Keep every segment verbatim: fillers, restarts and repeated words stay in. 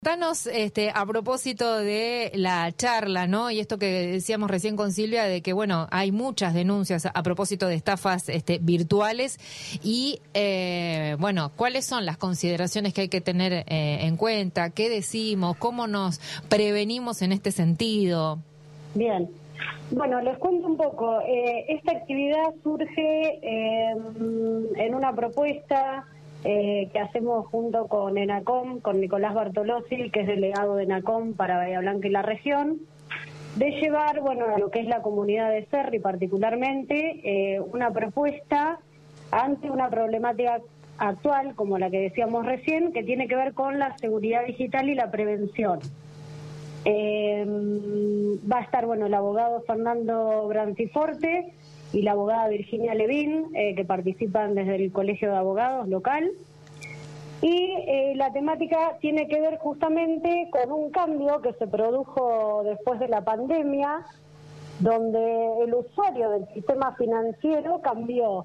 Danos, este, a propósito de la charla, ¿no? Y esto que decíamos recién con Silvia, de que, bueno, hay muchas denuncias a, a propósito de estafas este, virtuales y, eh, bueno, ¿cuáles son las consideraciones que hay que tener eh, en cuenta? ¿Qué decimos? ¿Cómo nos prevenimos en este sentido? Bien. Bueno, les cuento un poco. Eh, esta actividad surge eh, en una propuesta Eh, que hacemos junto con ENACOM, con Nicolás Bartolozzi, que es delegado de ENACOM para Bahía Blanca y la región, de llevar, bueno, a lo que es la comunidad de Cerri particularmente, eh, una propuesta ante una problemática actual, como la que decíamos recién, que tiene que ver con la seguridad digital y la prevención. Eh, va a estar, bueno, el abogado Fernando Branciforte y la abogada Virginia Levín, eh, que participan desde el Colegio de Abogados local. Y eh, la temática tiene que ver justamente con un cambio que se produjo después de la pandemia, donde el usuario del sistema financiero cambió.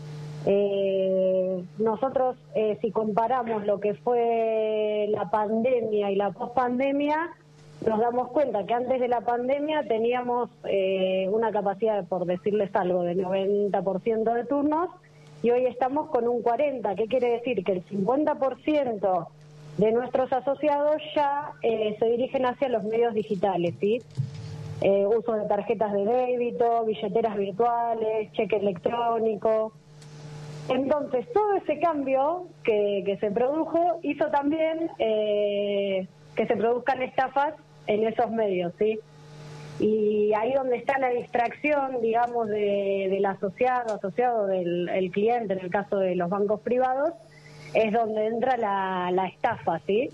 Eh, nosotros, eh, si comparamos lo que fue la pandemia y la pospandemia, nos damos cuenta que antes de la pandemia teníamos eh, una capacidad, por decirles algo, de noventa por ciento de turnos y hoy estamos con un cuarenta por ciento. ¿Qué quiere decir? Que el cincuenta por ciento de nuestros asociados ya eh, se dirigen hacia los medios digitales, ¿sí? Eh, uso de tarjetas de débito, billeteras virtuales, cheque electrónico. Entonces, todo ese cambio que, que se produjo hizo también eh, que se produzcan estafas en esos medios, ¿sí? Y ahí donde está la distracción, digamos, de, del asociado, asociado del el cliente, en el caso de los bancos privados, es donde entra la, la estafa, ¿sí?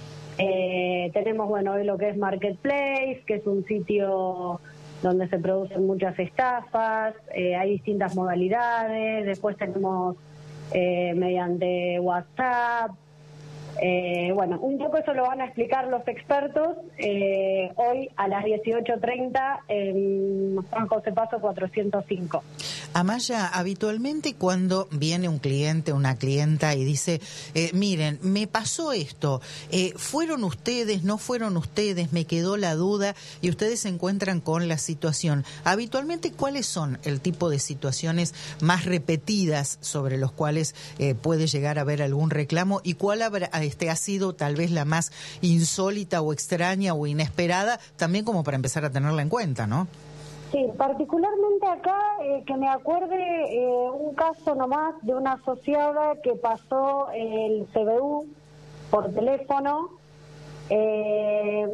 Eh, tenemos, bueno, hoy lo que es Marketplace, que es un sitio donde se producen muchas estafas, eh, hay distintas modalidades, después tenemos eh, mediante WhatsApp. Eh, bueno, un poco eso lo van a explicar los expertos eh, hoy a las dieciocho treinta en Juan José Paso cuatrocientos cinco. Amaya, habitualmente cuando viene un cliente, una clienta y dice, eh, miren, me pasó esto, eh, ¿fueron ustedes, no fueron ustedes? Me quedó la duda y ustedes se encuentran con la situación. Habitualmente, ¿cuáles son el tipo de situaciones más repetidas sobre los cuales eh, puede llegar a haber algún reclamo y cuál habrá, este, ha sido tal vez la más insólita o extraña o inesperada, también como para empezar a tenerla en cuenta, ¿no? Sí, particularmente acá, eh, que me acuerde eh, un caso nomás de una asociada que pasó el C B U por teléfono eh,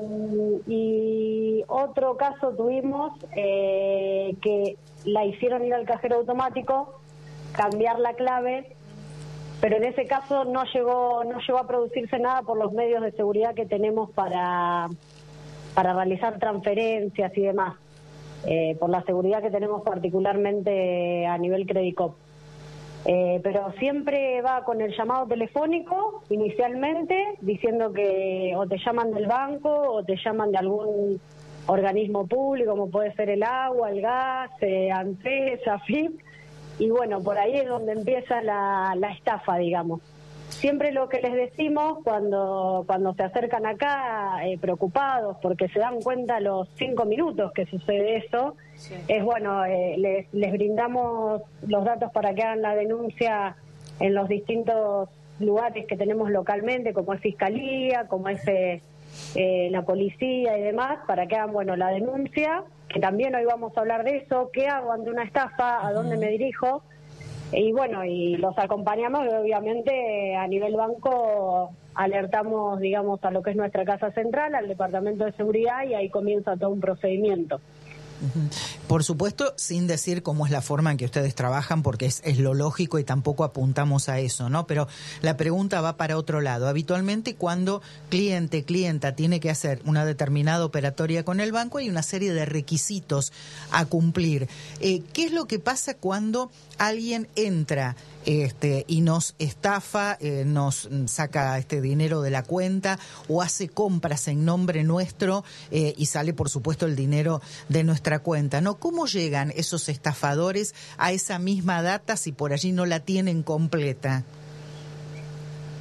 y otro caso tuvimos eh, que la hicieron ir al cajero automático, cambiar la clave, pero en ese caso no llegó, no llegó a producirse nada por los medios de seguridad que tenemos para, para realizar transferencias y demás. Eh, por la seguridad que tenemos particularmente a nivel Credicop. Eh, pero siempre va con el llamado telefónico inicialmente, diciendo que o te llaman del banco o te llaman de algún organismo público, como puede ser el agua, el gas, eh, ANSES, AFIP, y bueno, por ahí es donde empieza la, la estafa, digamos. Siempre lo que les decimos cuando cuando se acercan acá eh, preocupados porque se dan cuenta a los cinco minutos que sucede eso, sí. Es bueno, eh, les, les brindamos los datos para que hagan la denuncia en los distintos lugares que tenemos localmente, como es Fiscalía, como es eh, eh, la policía y demás, para que hagan, bueno, la denuncia, que también hoy vamos a hablar de eso, qué hago ante una estafa, a dónde me dirijo. Y bueno, y los acompañamos, obviamente, a nivel banco alertamos, digamos, a lo que es nuestra casa central, al Departamento de Seguridad, y ahí comienza todo un procedimiento. Por supuesto, sin decir cómo es la forma en que ustedes trabajan, porque es, es lo lógico y tampoco apuntamos a eso, ¿no? Pero la pregunta va para otro lado. Habitualmente, cuando cliente, clienta tiene que hacer una determinada operatoria con el banco, hay una serie de requisitos a cumplir. Eh, ¿Qué es lo que pasa cuando alguien entra este, y nos estafa, eh, nos saca este dinero de la cuenta o hace compras en nombre nuestro eh, y sale, por supuesto, el dinero de nuestra cuenta, ¿no? ¿Cómo llegan esos estafadores a esa misma data si por allí no la tienen completa?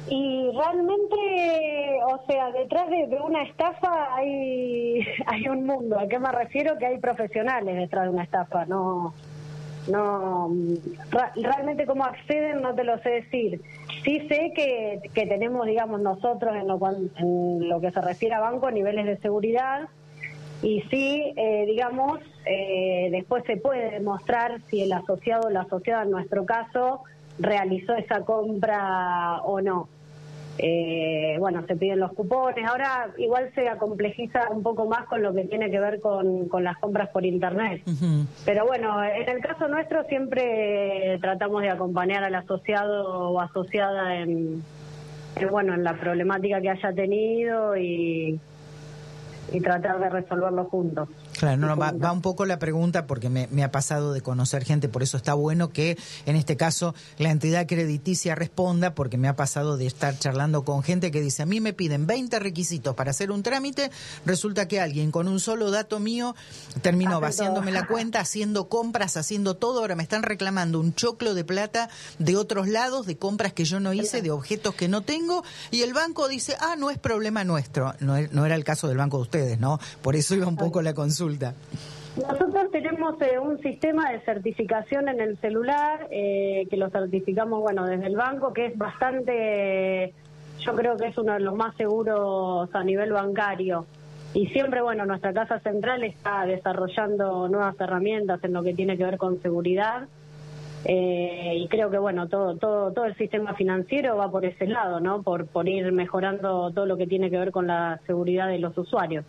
Y realmente, o sea, detrás de, de una estafa hay hay un mundo. ¿A qué me refiero? Que hay profesionales detrás de una estafa. No, no, ra- realmente cómo acceden no te lo sé decir. Sí sé que, que tenemos, digamos, nosotros en lo, cual- en lo que se refiere a banco, niveles de seguridad. Y sí, eh, digamos, eh, después se puede demostrar si el asociado o la asociada, en nuestro caso, realizó esa compra o no. Eh, bueno, se piden los cupones. Ahora igual se complejiza un poco más con lo que tiene que ver con, con las compras por internet. Uh-huh. Pero bueno, en el caso nuestro siempre tratamos de acompañar al asociado o asociada en, en bueno, en la problemática que haya tenido y, y tratar de resolverlo juntos. Claro, no, no, va, va un poco la pregunta porque me, me ha pasado de conocer gente, por eso está bueno que en este caso la entidad crediticia responda, porque me ha pasado de estar charlando con gente que dice, a mí me piden veinte requisitos para hacer un trámite, resulta que alguien con un solo dato mío terminó Hace vaciándome todo. la cuenta, haciendo compras, haciendo todo, ahora me están reclamando un choclo de plata de otros lados, de compras que yo no hice, de objetos que no tengo, y el banco dice, ah, no es problema nuestro. No, no era el caso del banco de ustedes, ¿no? Por eso iba un poco la consulta. Nosotros tenemos eh, un sistema de certificación en el celular, eh, que lo certificamos, bueno, desde el banco, que es bastante, yo creo que es uno de los más seguros a nivel bancario. Y siempre, bueno, nuestra casa central está desarrollando nuevas herramientas en lo que tiene que ver con seguridad. Eh, y creo que, bueno, todo todo todo el sistema financiero va por ese lado, ¿no? Por, por ir mejorando todo lo que tiene que ver con la seguridad de los usuarios.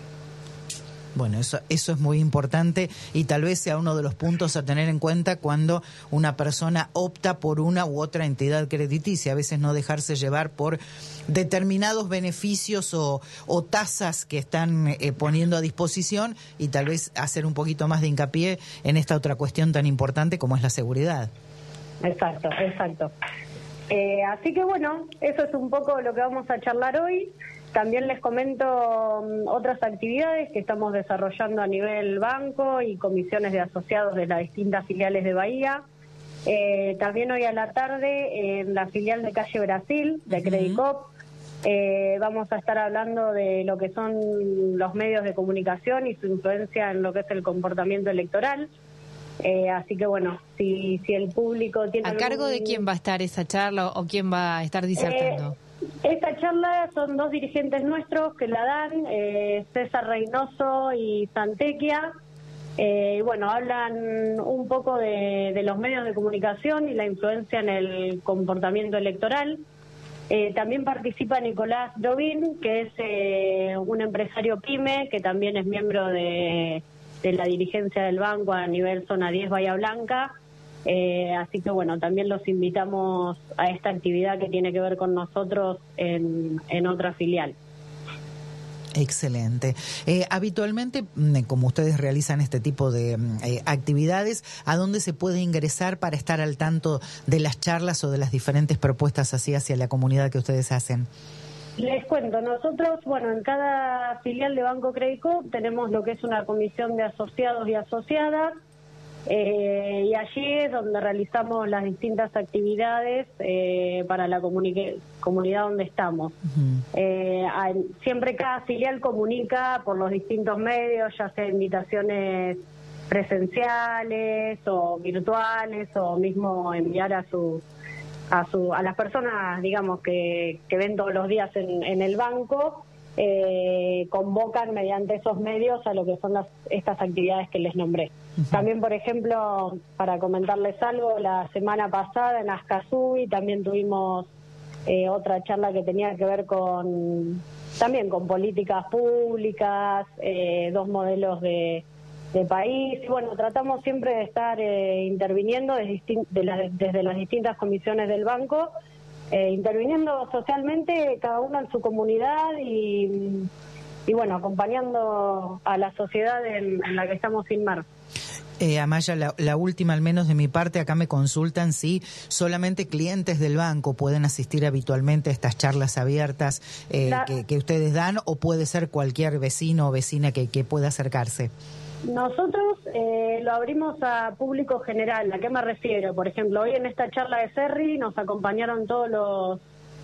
Bueno, eso, eso es muy importante y tal vez sea uno de los puntos a tener en cuenta cuando una persona opta por una u otra entidad crediticia. A veces no dejarse llevar por determinados beneficios o, o tasas que están eh, poniendo a disposición y tal vez hacer un poquito más de hincapié en esta otra cuestión tan importante como es la seguridad. Exacto, exacto. Eh, así que bueno, eso es un poco lo que vamos a charlar hoy. También les comento um, otras actividades que estamos desarrollando a nivel banco y comisiones de asociados de las distintas filiales de Bahía. Eh, también hoy a la tarde en la filial de Calle Brasil, de Credicop, eh, vamos a estar hablando de lo que son los medios de comunicación y su influencia en lo que es el comportamiento electoral. Eh, así que bueno, si, si el público tiene... ¿A cargo algún... de quién va a estar esa charla o quién va a estar disertando? Eh, Esta charla son dos dirigentes nuestros que la dan, eh, César Reynoso y Santequia. Eh, y bueno, hablan un poco de, de los medios de comunicación y la influencia en el comportamiento electoral. Eh, también participa Nicolás Dovín, que es eh, un empresario pyme, que también es miembro de, de la dirigencia del banco a nivel zona diez Bahía Blanca. Eh, así que bueno, también los invitamos a esta actividad que tiene que ver con nosotros en, en otra filial. Excelente. Eh, habitualmente, como ustedes realizan este tipo de eh, actividades, ¿a dónde se puede ingresar para estar al tanto de las charlas o de las diferentes propuestas así hacia la comunidad que ustedes hacen? Les cuento, nosotros, bueno, en cada filial de Banco Credicop tenemos lo que es una comisión de asociados y asociadas. Eh, y allí es donde realizamos las distintas actividades eh, para la comuni- comunidad donde estamos. Uh-huh. eh, hay, siempre cada filial comunica por los distintos medios, ya sea invitaciones presenciales o virtuales, o mismo enviar a su a su a las personas, digamos, que, que ven todos los días en, en el banco. Eh, convocan mediante esos medios a lo que son las, estas actividades que les nombré. Uh-huh. También, por ejemplo, para comentarles algo, la semana pasada en Azcazú también tuvimos eh, otra charla que tenía que ver con también con políticas públicas, eh, dos modelos de, de país. Y bueno, tratamos siempre de estar eh, interviniendo desde, distin- de la, desde las distintas comisiones del banco, Eh, interviniendo socialmente cada uno en su comunidad y, y bueno, acompañando a la sociedad en, en la que estamos inmersos. Eh, Amaya, la, la última al menos de mi parte, acá me consultan si solamente clientes del banco pueden asistir habitualmente a estas charlas abiertas eh, la... que, que ustedes dan, o puede ser cualquier vecino o vecina que, que pueda acercarse. Nosotros eh, lo abrimos a público general. ¿A qué me refiero? Por ejemplo, hoy en esta charla de Cerri nos acompañaron todos los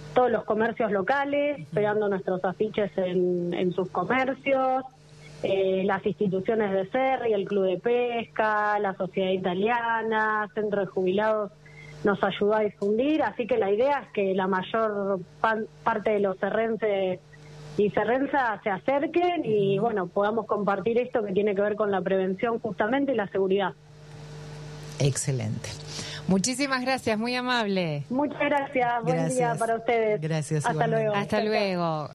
todos los comercios locales, pegando nuestros afiches en, en sus comercios, eh, las instituciones de C E R y el Club de Pesca, la Sociedad Italiana, Centro de Jubilados nos ayudó a difundir, así que la idea es que la mayor pan, parte de los cerrenses y cerrenzas se acerquen y bueno, podamos compartir esto que tiene que ver con la prevención justamente y la seguridad. Excelente. Muchísimas gracias, muy amable. Muchas gracias, buen Gracias. día para ustedes. Gracias. Hasta igualmente. luego. Hasta luego.